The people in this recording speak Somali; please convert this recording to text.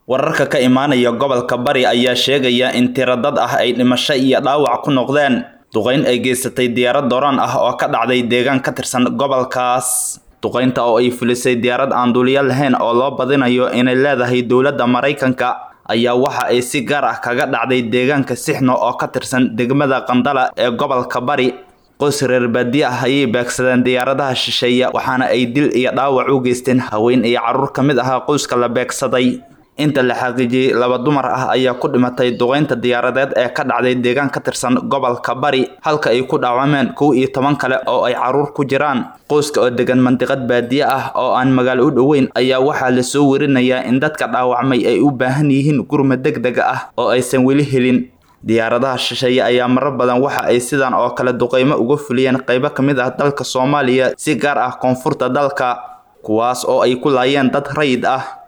wararka ka imaanaya gobolka Bari ayaa sheegaya in tiro dad ah ay dhimasho iyo dhaawac ku noqdeen duqeyn ay geysatay diyaarad drone ah oo ka dhacday deegaan ka tirsan gobolkaas. duqeynta oo ay fulisay diyaarad aan duuliye lahayn oo loo badinayo inay leedahay dowladda Mareykanka ayaa waxa ay si gaar ah kaga dhacday deegaanka Sixno oo ka tirsan degmada Qandala ee gobolka Bari. qoys reer baadiye ah ayay beegsadeen diyaaradaha shisheeye waxaana ay dil iyo dhaawac u geysteen haween iyo carruur ka mid ah qoyska la beegsaday. inta la xaqiijiyay 2 dumar ah ayaa ku dhimatay duqeynta diyaaradeed ee ka dhacday deegaan ka tirsan gobolka Bari halka ay ku dhaawameen 11 kale oo ay carruur ku jiraan. qoyska oo degan mantiqad baadiye ah oo aan magaalo u dhoweyn ayaa waxaa la soo warinayaa in dadka dhaawacmay ay u baahan yihiin gurmad degdeg ah oo aysan weli helin. diyaaradaha shisheeye ayaa marar badan waxa ay sidan oo kale duqeymo uga fuliyeen qaybo ka mid ah dalka Soomaaliya si gaar ah koonfurta dalka kuwaas oo ay ku laayeen dad rayid ah.